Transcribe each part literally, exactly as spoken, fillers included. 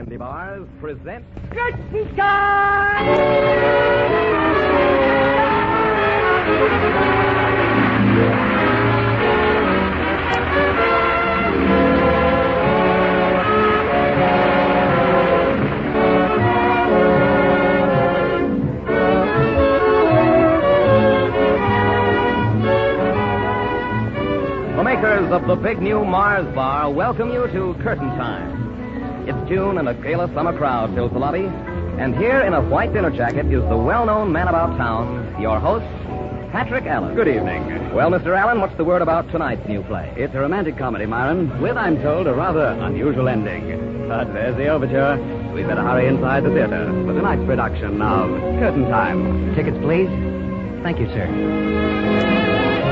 Candy Bars present Curtain Time! The makers of the big new Mars Bar welcome you to Curtain Time. It's June and a gala summer crowd fills the lobby. And here in a white dinner jacket is the well-known man about town, your host, Patrick Allen. Good evening. Well, Mister Allen, what's the word about tonight's new play? It's a romantic comedy, Myron, with, I'm told, a rather unusual ending. But there's the overture. We'd better hurry inside the theater for tonight's production of Curtain Time. Tickets, please. Thank you, sir.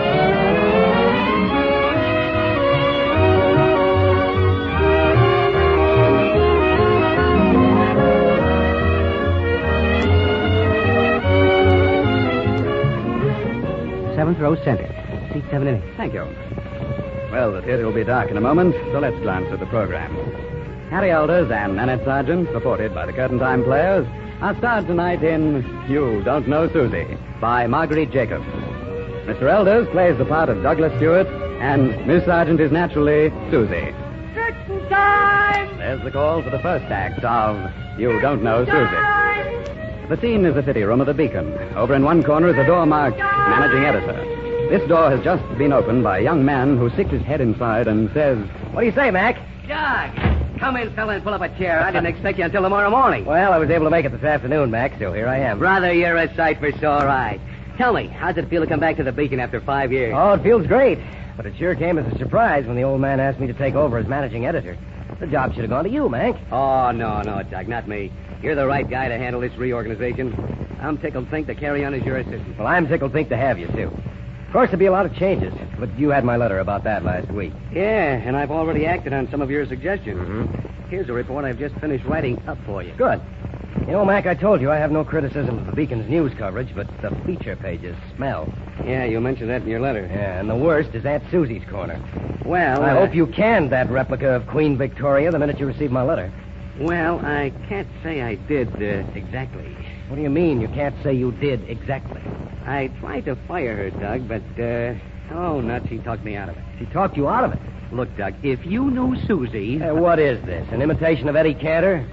Seventh row center. Seat seven and eight. Thank you. Well, the theater will be dark in a moment, so let's glance at the program. Harry Elders and Nanette Sargent, supported by the Curtain Time players, are starred tonight in You Don't Know Susie by Marguerite Jacobs. Mister Elders plays the part of Douglas Stewart, and Miss Sargent is naturally Susie. Curtain Time! There's the call for the first act of You Don't Know Susie. The scene is the city room of the Beacon. Over in one corner is a door marked Managing Editor. This door has just been opened by a young man who sticks his head inside and says, What do you say, Mac? Doug, come in, fella, and pull up a chair. I didn't expect you until tomorrow morning. Well, I was able to make it this afternoon, Mac, so here I am. Brother, you're a sight for sore eyes. Tell me, how's it feel to come back to the Beacon after five years? Oh, it feels great. But it sure came as a surprise when the old man asked me to take over as managing editor. The job should have gone to you, Mac. Oh, no, no, Doug, not me. You're the right guy to handle this reorganization. I'm tickled pink to carry on as your assistant. Well, I'm tickled pink to have you, too. Of course, there'll be a lot of changes, but you had my letter about that last week. Yeah, and I've already acted on some of your suggestions. Mm-hmm. Here's a report I've just finished writing up for you. Good. You know, Mac, I told you I have no criticism of the Beacon's news coverage, but the feature pages smell. Yeah, you mentioned that in your letter. Yeah, and the worst is Aunt Susie's corner. Well, I uh, hope you canned that replica of Queen Victoria the minute you received my letter. Well, I can't say I did uh, exactly. What do you mean you can't say you did exactly? I tried to fire her, Doug, but, uh, oh, nuts, she talked me out of it. She talked you out of it. Look, Doug, if you knew Susie... Uh, what is this, an imitation of Eddie Cantor?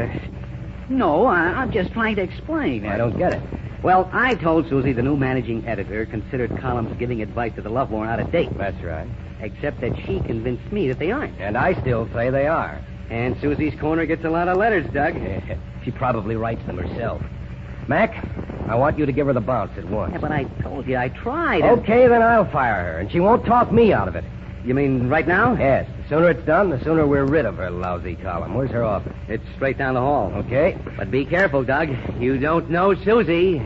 Uh, no, I, I'm just trying to explain. I don't get it. Well, I told Susie the new managing editor considered columns giving advice to the Lovelorn out of date. That's right. Except that she convinced me that they aren't. And I still say they are. And Susie's corner gets a lot of letters, Doug. She probably writes them herself. Mac, I want you to give her the bounce at once. Yeah, but I told you I tried. Okay, then I'll fire her, and she won't talk me out of it. You mean right now? Yes. The sooner it's done, the sooner we're rid of her lousy column. Where's her office? It's straight down the hall. Okay. But be careful, Doug. You don't know Susie.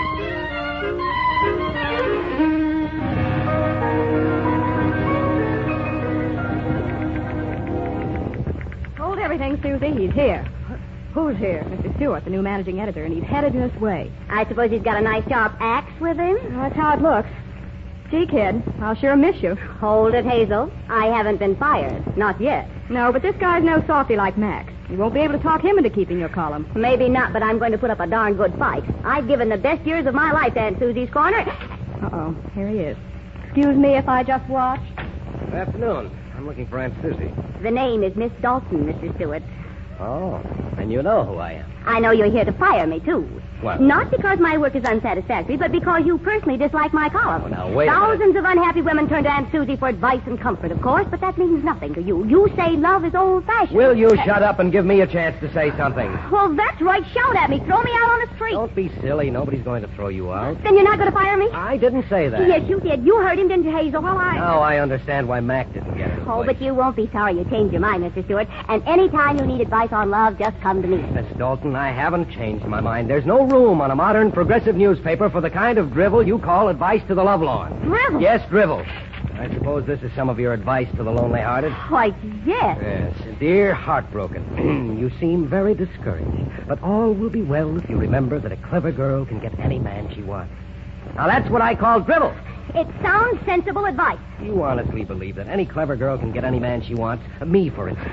Hold everything, Susie. He's here. Who's here? Mister Stewart, the new managing editor, and he's headed this way. I suppose he's got a nice sharp axe with him? Well, that's how it looks. Gee, kid, I'll sure miss you. Hold it, Hazel. I haven't been fired. Not yet. No, but this guy's no softy like Max. You won't be able to talk him into keeping your column. Maybe not, but I'm going to put up a darn good fight. I've given the best years of my life to Aunt Susie's corner. Uh-oh, here he is. Excuse me if I just watch. Good afternoon. I'm looking for Aunt Susie. The name is Miss Dalton, Mister Stewart. Oh, and you know who I am. I know you're here to fire me, too. What? Not because my work is unsatisfactory, but because you personally dislike my column. Oh, now, wait a Thousands of unhappy women turn to Aunt Susie for advice and comfort, of course, but that means nothing to you. You say love is old-fashioned. Will you shut up and give me a chance to say something? Well, that's right. Shout at me. Throw me out on the street. Don't be silly. Nobody's going to throw you out. Then you're not going to fire me? I didn't say that. Yes, you did. You heard him, didn't you, Hazel? Well, I... Now I understand why Mac didn't get it. Oh, but you won't be sorry you changed your mind, Mister Stewart. And any time you need advice on love, just come to me. Miss Dalton, I haven't changed my mind. There's no room on a modern progressive newspaper for the kind of drivel you call advice to the lovelorn. Drivel? Yes, drivel. I suppose this is some of your advice to the lonely-hearted? Why, yes. Yes. Dear heartbroken, you seem very discouraged. But all will be well if you remember that a clever girl can get any man she wants. Now, that's what I call drivel. It sounds sensible advice. You honestly believe that any clever girl can get any man she wants? Me, for instance.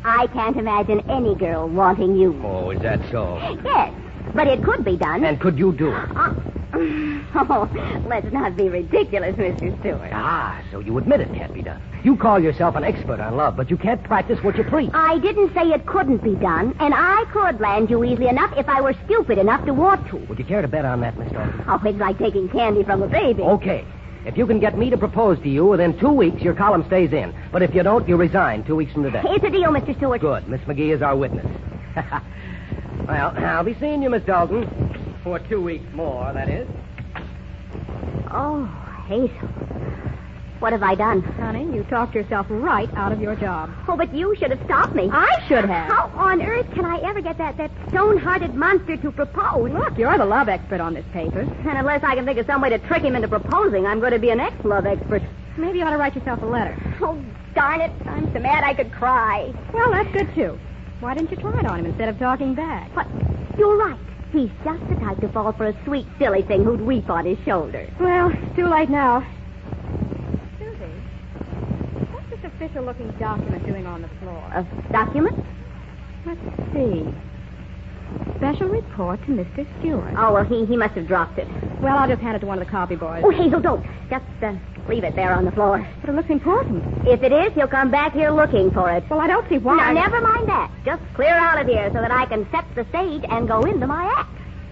I can't imagine any girl wanting you. Oh, is that so? Yes, but it could be done. And could you do it? Uh, oh, let's not be ridiculous, Mister Stewart. Ah, so you admit it can't be done. You call yourself an expert on love, but you can't practice what you preach. I didn't say it couldn't be done, and I could land you easily enough if I were stupid enough to want to. Would you care to bet on that, Miss Dalton? Oh, it's like taking candy from a baby. Okay. If you can get me to propose to you within two weeks, your column stays in. But if you don't, you resign two weeks from today. It's a deal, Mister Stewart. Good. Miss McGee is our witness. Well, I'll be seeing you, Miss Dalton. For two weeks more, that is. Oh, Hazel. What have I done? Honey, you talked yourself right out of your job. Oh, but you should have stopped me. I should have. How on earth can I ever get that, that stone-hearted monster to propose? Look, you're the love expert on this paper. And unless I can think of some way to trick him into proposing, I'm going to be an ex-love expert. Maybe you ought to write yourself a letter. Oh, darn it. I'm so mad I could cry. Well, that's good, too. Why didn't you try it on him instead of talking back? But you're right. He's just the type to fall for a sweet, silly thing who'd weep on his shoulder. Well, it's too late now. Susie, what's this official-looking document doing on the floor? A document? Let's see. Special report to Mister Stewart. Oh, well, he, he must have dropped it. Well, I'll just hand it to one of the copy boys. Oh, Hazel, don't. Just uh, leave it there on the floor. But it looks important. If it is, he'll come back here looking for it. Well, I don't see why. Now, never mind that. Just clear out of here so that I can set the stage and go into my act.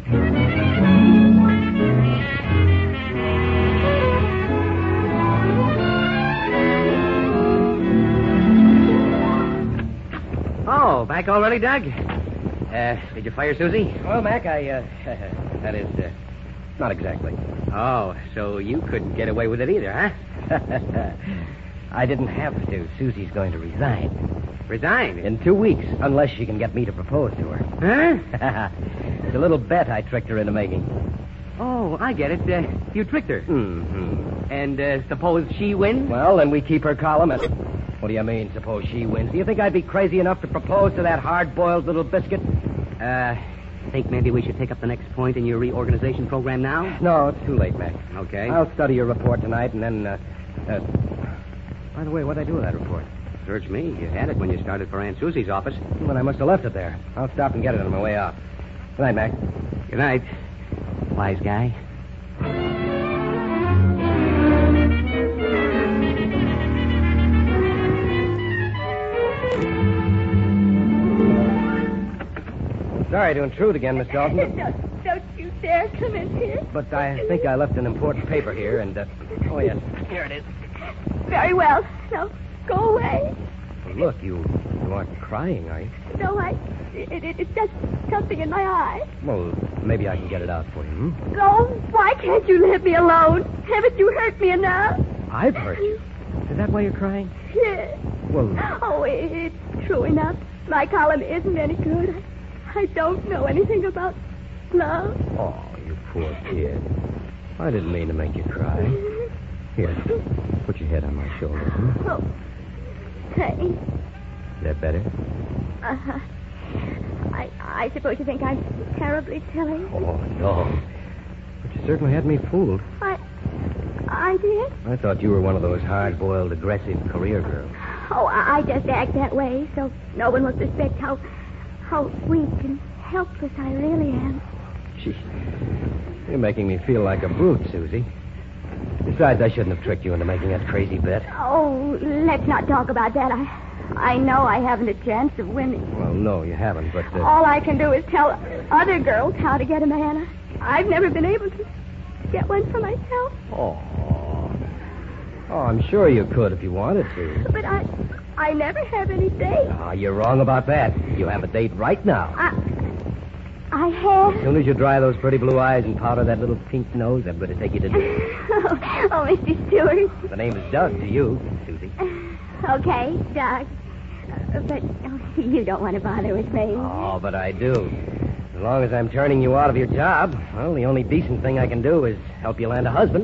Oh, back already, Doug? Uh, did you fire Susie? Well, Mac, I, uh... that is, uh... not exactly. Oh, so you couldn't get away with it either, huh? I didn't have to. Susie's going to resign. Resign? In two weeks, unless she can get me to propose to her. Huh? It's a little bet I tricked her into making. Oh, I get it. Uh, you tricked her. Mm-hmm. And uh, suppose she wins? Well, then we keep her column and... What do you mean, suppose she wins? Do you think I'd be crazy enough to propose to that hard-boiled little biscuit? Uh, think maybe we should take up the next point in your reorganization program now? No, it's too late, Mac. Okay. I'll study your report tonight and then, uh... uh by the way, what'd I do with that report? Search me. You had it when you started for Aunt Susie's office. Well, I must have left it there. I'll stop and get it on my way out. Good night, Mac. Good night, wise guy. Sorry to intrude again, Miss Dalton. Don't, don't you dare come in here. But I think I left an important paper here, and, uh... Oh, yes. Here it is. Very well. Now, go away. Well, look, you, you aren't crying, are you? No, I... It, it, it's just something in my eye. Well, maybe I can get it out for you, hmm? No, why can't you leave me alone? Haven't you hurt me enough? I've hurt you. Is that why you're crying? Yes. Well... Oh, it, it's true enough. My column isn't any good. I, I don't know anything about love. Oh, you poor kid. I didn't mean to make you cry. Here, put your head on my shoulder, hmm? Oh, thanks. Is that better? Uh-huh. I, I suppose you think I'm terribly silly. Oh, no. But you certainly had me fooled. I... I did? I thought you were one of those hard-boiled, aggressive career girls. Oh, I, I just act that way so no one will suspect how... how weak and helpless I really am. Gee, you're making me feel like a brute, Susie. Besides, I shouldn't have tricked you into making that crazy bet. Oh, let's not talk about that. I I know I haven't a chance of winning. Well, no, you haven't, but... Uh... All I can do is tell other girls how to get a man. I've never been able to get one for myself. Oh. Oh, I'm sure you could if you wanted to. But I I never have any dates. Ah, you're wrong about that. You have a date right now. I, I have... As soon as you dry those pretty blue eyes and powder that little pink nose, I'm going to take you to dinner. oh, oh, Mister Stewart. The name is Doug to you, Susie. Okay, Doug. Uh, but oh, you don't want to bother with me. Oh, but I do. As long as I'm turning you out of your job, well, the only decent thing I can do is help you land a husband.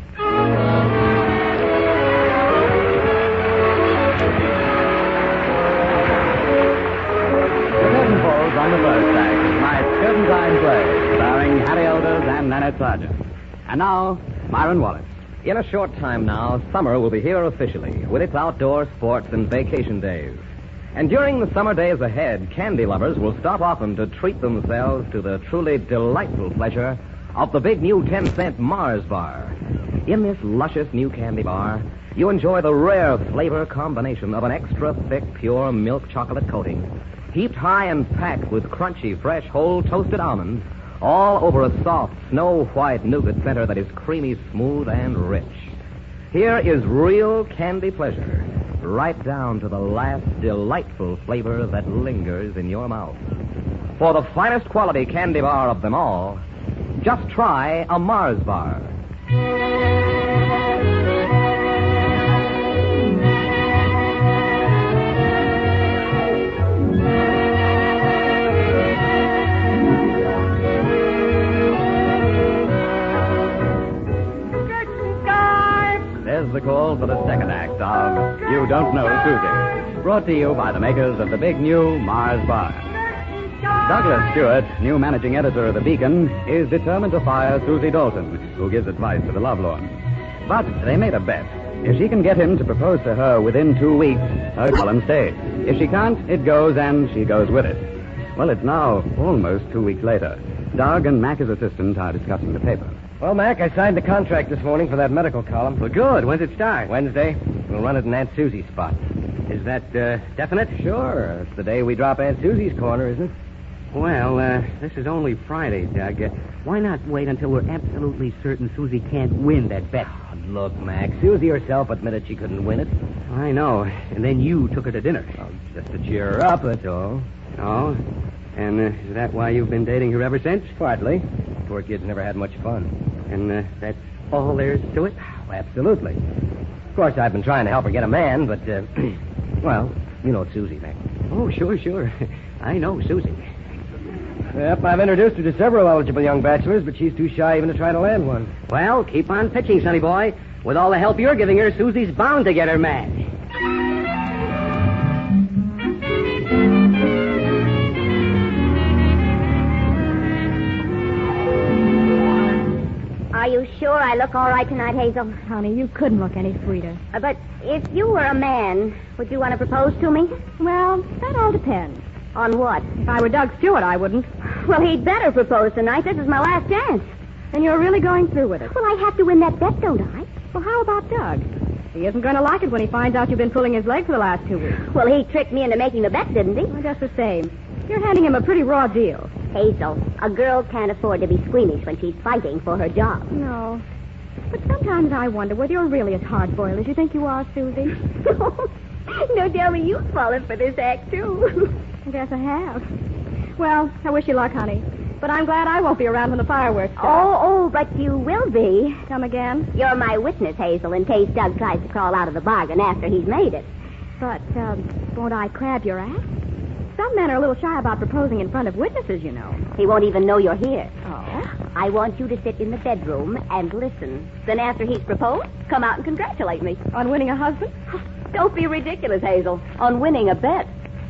On the First Act is my Curtain Time play, starring Harry Elders and Nanette Sargent. And now, Myron Wallace. In a short time now, summer will be here officially, with its outdoor sports and vacation days. And during the summer days ahead, candy lovers will stop often to treat themselves to the truly delightful pleasure of the big new ten-cent Mars bar. In this luscious new candy bar, you enjoy the rare flavor combination of an extra thick, pure milk chocolate coating, heaped high and packed with crunchy, fresh, whole toasted almonds, all over a soft, snow-white nougat center that is creamy, smooth, and rich. Here is real candy pleasure, right down to the last delightful flavor that lingers in your mouth. For the finest quality candy bar of them all, just try a Mars bar. There's the call for the second act of You Don't Know Susie, brought to you by the makers of the big new Mars bar. Douglas Stewart, new managing editor of the Beacon, is determined to fire Susie Dalton, who gives advice to the lovelorn. But they made a bet. If she can get him to propose to her within two weeks, her column stays. If she can't, it goes, and she goes with it. Well, it's now almost two weeks later. Doug and Mac, his assistant, are discussing the paper. Well, Mac, I signed the contract this morning for that medical column. Well, good. When's it start? Wednesday. We'll run it in Aunt Susie's spot. Is that uh, definite? Sure. It's the day we drop Aunt Susie's corner, isn't it? Well, uh, this is only Friday, Doug. Uh, why not wait until we're absolutely certain Susie can't win that bet? Oh, look, Mac, Susie herself admitted she couldn't win it. I know. And then you took her to dinner. Oh, just to cheer her up, that's all. Oh? And uh, is that why you've been dating her ever since? Partly. Poor kid's never had much fun. And uh, that's all there's to it? Oh, absolutely. Of course, I've been trying to help her get a man, but, uh, well, you know Susie, Mac. Oh, sure, sure. I know Susie. Yep, I've introduced her to several eligible young bachelors, but she's too shy even to try to land one. Well, keep on pitching, sonny boy. With all the help you're giving her, Susie's bound to get her man. Are you sure I look all right tonight, Hazel? Honey, you couldn't look any sweeter. Uh, but if you were a man, would you want to propose to me? Well, that all depends. On what? If I were Doug Stewart, I wouldn't. Well, he'd better propose tonight. This is my last chance. Then you're really going through with it. Well, I have to win that bet, don't I? Well, how about Doug? He isn't going to like it when he finds out you've been pulling his leg for the last two weeks. Well, he tricked me into making the bet, didn't he? Well, just the same. You're handing him a pretty raw deal. Hazel, a girl can't afford to be squeamish when she's fighting for her job. No. But sometimes I wonder whether you're really as hard-boiled as you think you are, Susie. No, tell me you've fallen for this act, too. I guess I have. Well, I wish you luck, honey. But I'm glad I won't be around when the fireworks start. Oh, oh, but you will be. Come again? You're my witness, Hazel, in case Doug tries to crawl out of the bargain after he's made it. But, um, won't I crab your ass? Some men are a little shy about proposing in front of witnesses, you know. He won't even know you're here. Oh? I want you to sit in the bedroom and listen. Then after he's proposed, come out and congratulate me. On winning a husband? Don't be ridiculous, Hazel. On winning a bet.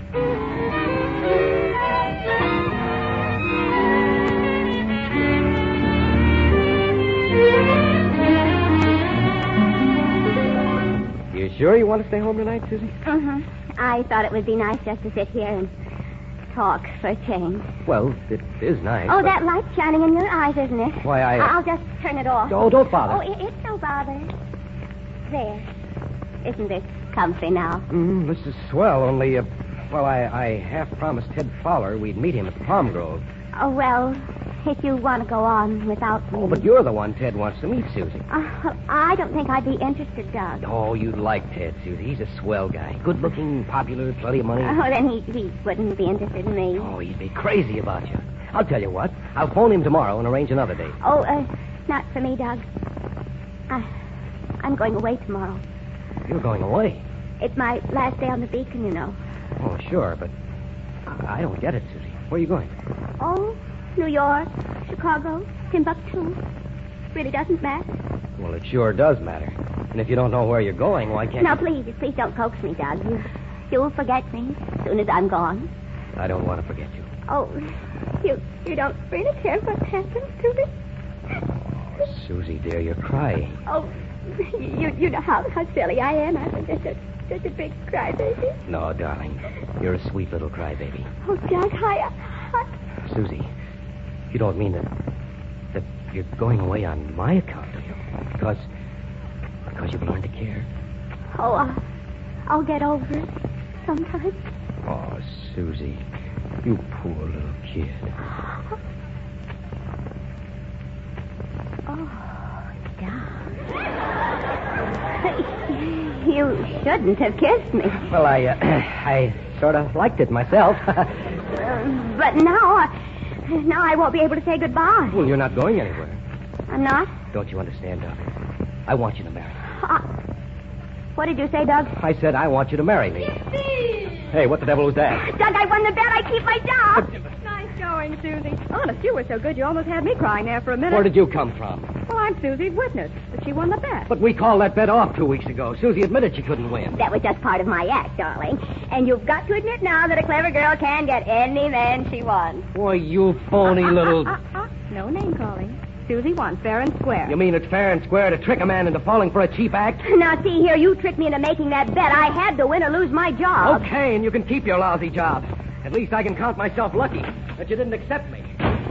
You sure you want to stay home tonight, Susie? Uh-huh. I thought it would be nice just to sit here and talk for a change. Well, it is nice. Oh, but... that light's shining in your eyes, isn't it? Why, I... Uh... I'll just turn it off. Oh, don't bother. Oh, it, it's no bother. There. Isn't this comfy now? Mm, this is swell, only, uh, well, I, I half promised Ted Fowler we'd meet him at the Palm Grove. Oh, well, if you want to go on without me... Oh, but you're the one Ted wants to meet, Susie. Uh, well, I don't think I'd be interested, Doug. Oh, you'd like Ted, Susie. He's a swell guy. Good-looking, popular, plenty of money. Oh, then he, he wouldn't be interested in me. Oh, he'd be crazy about you. I'll tell you what. I'll phone him tomorrow and arrange another date. Oh, uh, not for me, Doug. I, I'm going away tomorrow. You're going away? It's my last day on the Beacon, you know. Oh, sure, but I don't get it, Susie. Where are you going? Oh, New York, Chicago, Timbuktu. Really doesn't matter. Well, it sure does matter. And if you don't know where you're going, why can't now, you... please, please don't coax me, Doug. You, you'll forget me as soon as I'm gone. I don't want to forget you. Oh, you you don't really care what happens to me? Oh, Susie, dear, you're crying. Oh, You you know how, how silly I am. I'm just a, such a big crybaby. No, darling. You're a sweet little crybaby. Oh, Doug, I, I... Susie, you don't mean that that you're going away on my account, do you? Because because you've learned to care. Oh, uh, I'll get over it sometime. Oh, Susie, you poor little kid. Oh, Doug. You shouldn't have kissed me. Well, I uh, I sort of liked it myself. Uh, but now, uh, now I won't be able to say goodbye. Well, you're not going anywhere. I'm not? Don't you understand, Doug? I want you to marry me. Uh, what did you say, Doug? I said I want you to marry me. Hey, what the devil was that? Doug, I won the bet. I keep my job. Nice going, Susie. Honest, you were so good you almost had me crying there for a minute. Where did you come from? Well, I'm Susie's witness, that she won the bet. But we called that bet off two weeks ago. Susie admitted she couldn't win. That was just part of my act, darling. And you've got to admit now that a clever girl can get any man she wants. Boy, you phony little... Uh, uh, uh, no name calling. Susie won, fair and square. You mean it's fair and square to trick a man into falling for a cheap act? Now, see here, you tricked me into making that bet. I had to win or lose my job. Okay, and you can keep your lousy job. At least I can count myself lucky that you didn't accept me.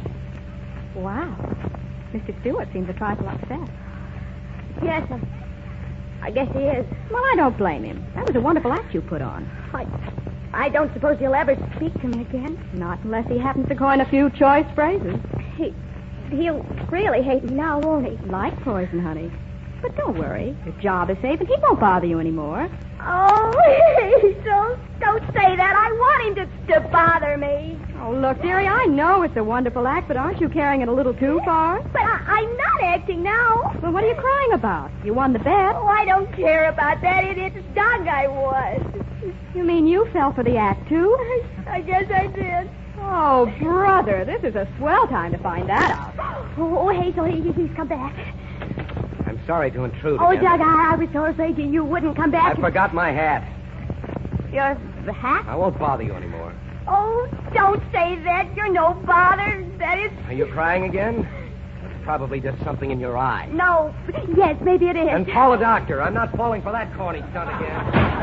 Wow. Mister Stewart seems a trifle upset. Yes, I, I guess he is. Well, I don't blame him. That was a wonderful act you put on. I, I don't suppose he'll ever speak to me again. Not unless he happens to coin a few choice phrases. He, he'll really hate me now, won't he? Like poison, honey. But don't worry. Your job is safe and he won't bother you anymore. Oh, Hazel, don't say that. I want him to, to bother me. Oh, look, dearie, I know it's a wonderful act, but aren't you carrying it a little too far? But I, I'm not acting now. Well, what are you crying about? You won the bet. Oh, I don't care about that. It, it's Doug I was. You mean you fell for the act, too? I guess I did. Oh, brother, this is a swell time to find that out. Oh, Hazel, he, he's come back. I'm sorry to intrude Oh, again. Doug, I, I was so afraid you, you wouldn't come back. I forgot my hat. Your hat? I won't bother you anymore. Oh, don't say that. You're no bother. That is... Are you crying again? It's probably just something in your eye. No. Yes, maybe it is. Then call a doctor. I'm not falling for that corny stunt again.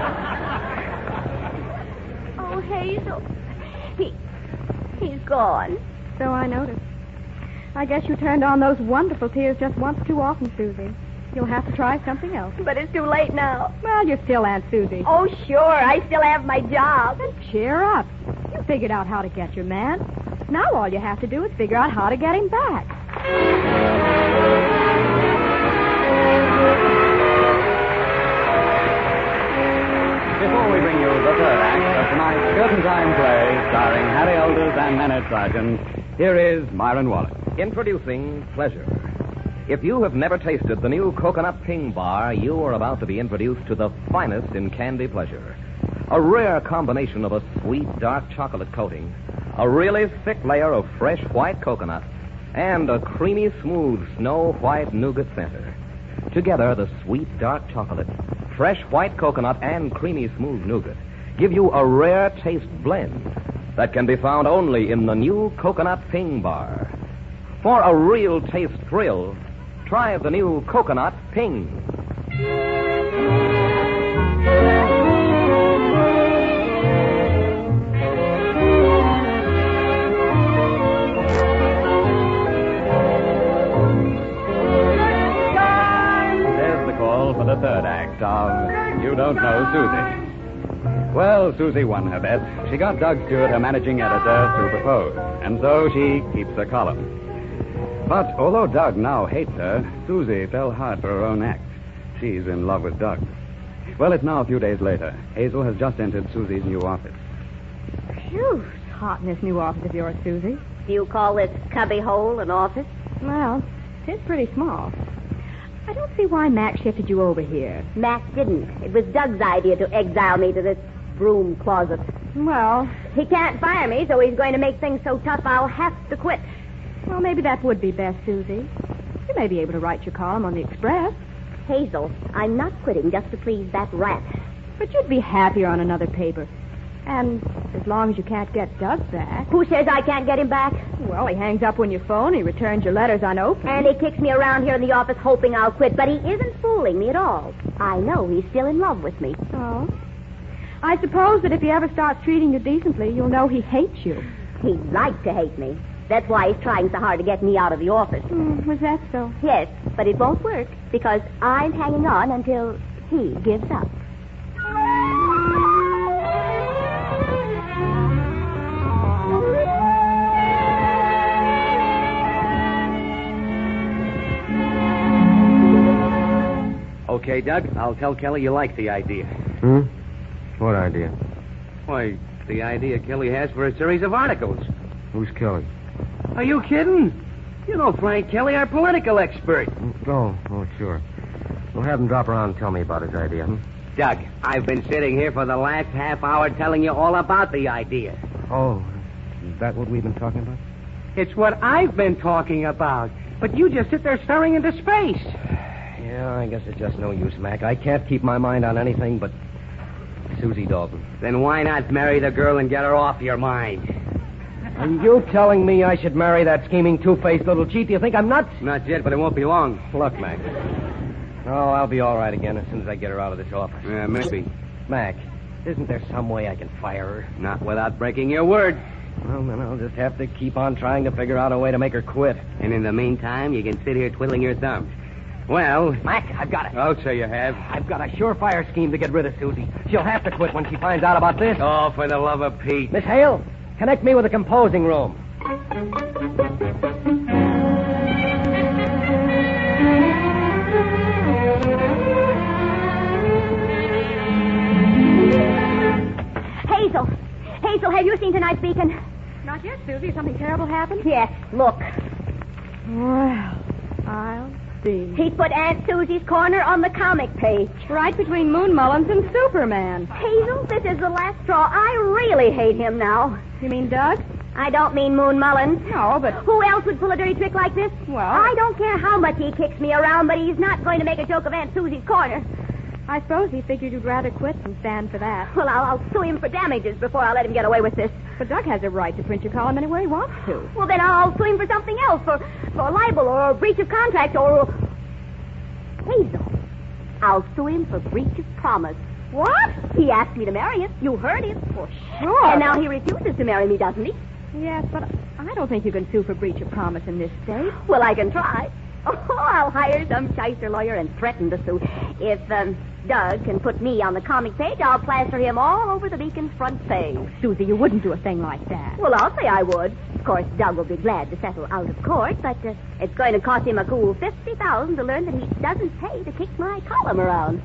Oh, Hazel. He... He's gone. So I noticed. I guess you turned on those wonderful tears just once too often, Susie. You'll have to try something else. But it's too late now. Well, you're still Aunt Susie. Oh, sure. I still have my job. Then cheer up. You figured out how to get your man. Now all you have to do is figure out how to get him back. Before we bring you the third act of tonight's Curtain Time play, starring Harry Elders and Nanette Sargent, here is Myron Wallace. Introducing Pleasure. If you have never tasted the new Coconut Ping Bar, you are about to be introduced to the finest in candy pleasure. A rare combination of a sweet, dark chocolate coating, a really thick layer of fresh white coconut, and a creamy, smooth, snow white nougat center. Together, the sweet, dark chocolate, fresh white coconut, and creamy, smooth nougat give you a rare taste blend that can be found only in the new Coconut Ping Bar. For a real taste thrill, try the new Coconut Ping. There's the call for the third act of You Don't Know Susie. Well, Susie won her bet. She got Doug Stewart, her managing editor, to propose. And so she keeps her column. But although Doug now hates her, Susie fell hard for her own act. She's in love with Doug. Well, it's now a few days later. Hazel has just entered Susie's new office. Phew, it's hot in this new office of yours, Susie. Do you call this cubby hole an office? Well, it's pretty small. I don't see why Mac shifted you over here. Mac didn't. It was Doug's idea to exile me to this broom closet. Well, He can't fire me, so he's going to make things so tough I'll have to quit. well, maybe that would be best, Susie. You may be able to write your column on the Express, Hazel, I'm not quitting just to please that rat. but you'd be happier on another paper. And as long as you can't get Doug back. Who says I can't get him back? Well, he hangs up when you phone. He returns your letters unopened. And he kicks me around here in the office hoping I'll quit, but he isn't fooling me at all. I know he's still in love with me. Oh? I suppose that if he ever starts treating you decently, you'll know he hates you. He'd like to hate me. That's why he's trying so hard to get me out of the office. Mm, was that so? Yes, but it won't work because I'm hanging on until he gives up. Okay, Doug, I'll tell Kelly you like the idea. Hmm? What idea? Why, the idea Kelly has for a series of articles. Who's Kelly? Are you kidding? You know Frank Kelly, our political expert. Oh, oh, sure. We'll have him drop around and tell me about his idea, hmm? Doug, I've been sitting here for the last half hour telling you all about the idea. Oh, is that what we've been talking about? It's what I've been talking about. But you just sit there staring into space. Yeah, I guess it's just no use, Mac. I can't keep my mind on anything but Susie Dalton. Then why not marry the girl and get her off your mind? Are you telling me I should marry that scheming, two-faced little cheat? Do you think I'm nuts? Not yet, but it won't be long. Look, Mac. Oh, I'll be all right again as soon as I get her out of this office. Yeah, maybe. Mac, isn't there some way I can fire her? Not without breaking your word. Well, then I'll just have to keep on trying to figure out a way to make her quit. And in the meantime, you can sit here twiddling your thumbs. Well... Mac, I've got it. I'll say you have. I've got a surefire scheme to get rid of Susie. She'll have to quit when she finds out about this. Oh, for the love of Pete. Miss Hale, connect me with the composing room. Hazel! Hazel, have you seen tonight's Beacon? Not yet, Susie. Something terrible happened? Yes, look. Well, I'll see. He's put Aunt Susie's corner on the comic page. Right between Moon Mullins and Superman. Hazel, this is the last straw. I really hate him now. You mean Doug? I don't mean Moon Mullins. No, but... Who else would pull a dirty trick like this? Well... I don't care how much he kicks me around, but he's not going to make a joke of Aunt Susie's corner. I suppose he figured you'd rather quit than stand for that. Well, I'll, I'll sue him for damages before I let him get away with this. But Doug has a right to print your column anywhere he wants to. Well, then I'll sue him for something else, for, for libel or breach of contract or... Hazel, I'll sue him for breach of promise. What? He asked me to marry him. You heard him. For sure. And now he refuses to marry me, doesn't he? Yes, but I don't think you can sue for breach of promise in this state. Well, I can try. Oh, I'll hire some shyster lawyer and threaten to sue. If um, Doug can put me on the comic page, I'll plaster him all over the Beacon's front page. Susie, you wouldn't do a thing like that. Well, I'll say I would. Of course, Doug will be glad to settle out of court, but uh, it's going to cost him a cool fifty thousand dollars to learn that he doesn't pay to kick my column around.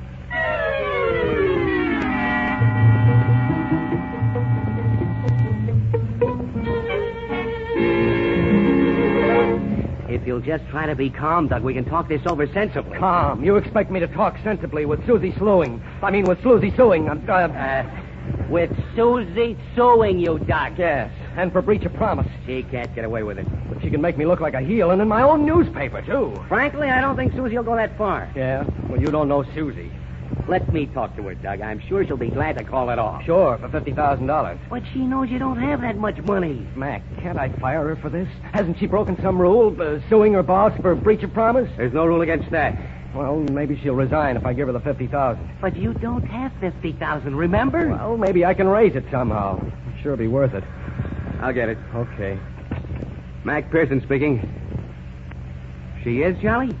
If you'll just try to be calm, Doug, we can talk this over sensibly. Calm. You expect me to talk sensibly with Susie slewing. I mean, with Susie suing. Uh, Uh, with Susie suing you, Doug. yes, and for breach of promise. She can't get away with it. But she can make me look like a heel, and in my own newspaper, too. Frankly, I don't think Susie will go that far. Yeah? Well, you don't know Susie. Let me talk to her, Doug. I'm sure she'll be glad to call it off. Sure, for fifty thousand dollars. But she knows you don't have that much money. Mac, can't I fire her for this? Hasn't she broken some rule, uh, suing her boss for breach of promise? There's no rule against that. Well, maybe she'll resign if I give her the fifty thousand dollars. But you don't have fifty thousand dollars, remember? Well, maybe I can raise it somehow. It'll sure be worth it. I'll get it. Okay. Mac Pearson speaking. She is, Jolly?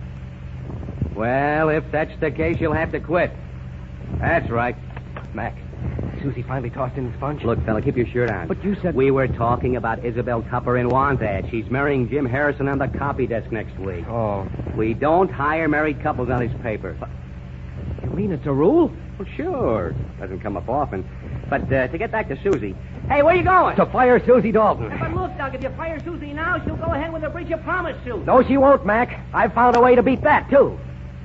Well, if that's the case, you'll have to quit. That's right. Mac, Susie finally tossed in the sponge? Look, fella, keep your shirt on. But you said... We were talking about Isabel Tupper in Wantagh. She's marrying Jim Harrison on the copy desk next week. Oh. We don't hire married couples on his paper. You mean it's a rule? Well, sure. Doesn't come up often. But uh, to get back to Susie... Hey, where you going? To fire Susie Dalton. But look, Doug, if you fire Susie now, she'll go ahead with a breach of promise suit. No, she won't, Mac. I've found a way to beat that, too.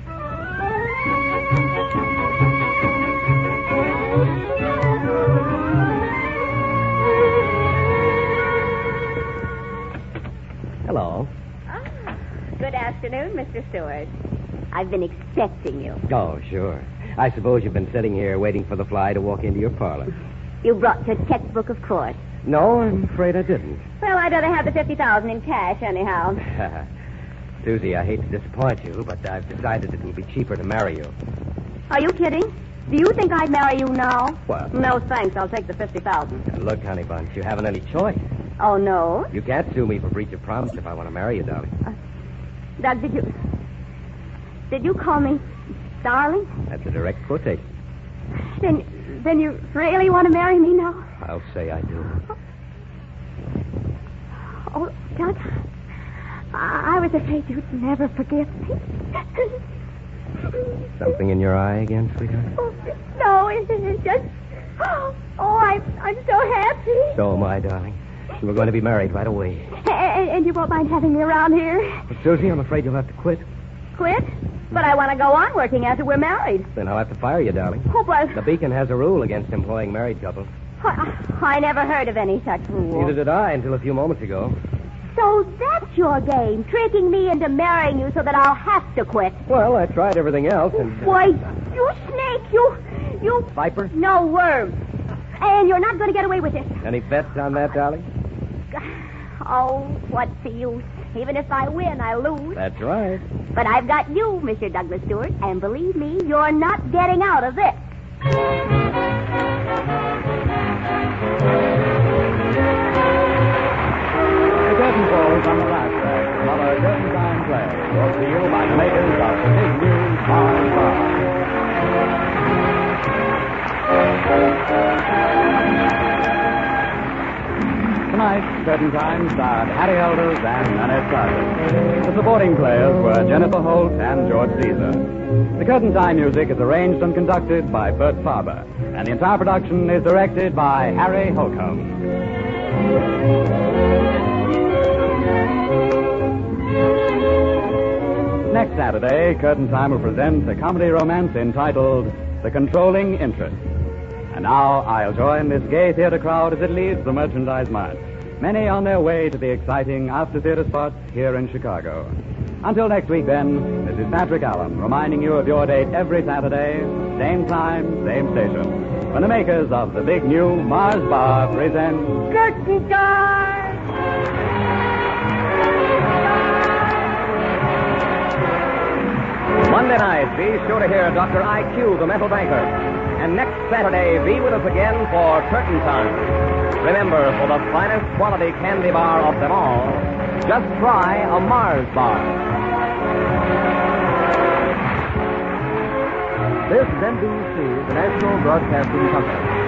Hello. Ah, good afternoon, Mister Stewart. I've been expecting you. Oh, sure. I suppose you've been sitting here waiting for the fly to walk into your parlor. You brought your checkbook, of course. No, I'm afraid I didn't. Well, I'd rather have the fifty thousand in cash, anyhow. Susie, I hate to disappoint you, but I've decided it will be cheaper to marry you. Are you kidding? Do you think I'd marry you now? What? No, thanks. I'll take the fifty thousand. And look, honey bunch, you haven't any choice. Oh, no? You can't sue me for breach of promise if I want to marry you, darling. Uh, Doug, did you... Did you call me darling? That's a direct quotation. Then, then you really want to marry me now? I'll say I do. Oh, Doug, I, I was afraid you'd never forgive me. Something in your eye again, sweetheart? Oh, no, it's, it's just... Oh, I'm, I'm so happy. So am I, darling. We're going to be married right away. And, and you won't mind having me around here? But, Susie, I'm afraid you'll have to quit. Quit? But I want to go on working after we're married. Then I'll have to fire you, darling. Oh, but... The Beacon has a rule against employing married couples. I, I never heard of any such rule. Neither did I until a few moments ago. So that's your game, tricking me into marrying you so that I'll have to quit. Well, I tried everything else and... Why, you snake, you... you... Viper? No, worm. And you're not going to get away with this. Any bets on that, darling? Oh, what's the use? Even if I win, I lose. That's right. But I've got you, Mister Douglas Stewart, and believe me, you're not getting out of this. The curtain falls on the last act of another Curtain Time play, brought to you by the makers of the big new Mars Bar. Tonight, Curtain Time starred Harry Elders and Annette Sargent. The supporting players were Jennifer Holt and George Caesar. The Curtain Time music is arranged and conducted by Bert Farber, and the entire production is directed by Harry Holcomb. Next Saturday, Curtain Time will present a comedy romance entitled The Controlling Interest. And now I'll join this gay theater crowd as it leaves the merchandise mart. Many on their way to the exciting after-theater spots here in Chicago. Until next week, then, this is Patrick Allen reminding you of your date every Saturday, same time, same station, when the makers of the big new Mars Bar present Curtain Time! Monday night, be sure to hear Doctor I Q, the mental banker. And next Saturday, be with us again for Curtain Time. Remember, for the finest quality candy bar of them all, just try a Mars Bar. This is N B C, the National Broadcasting Company.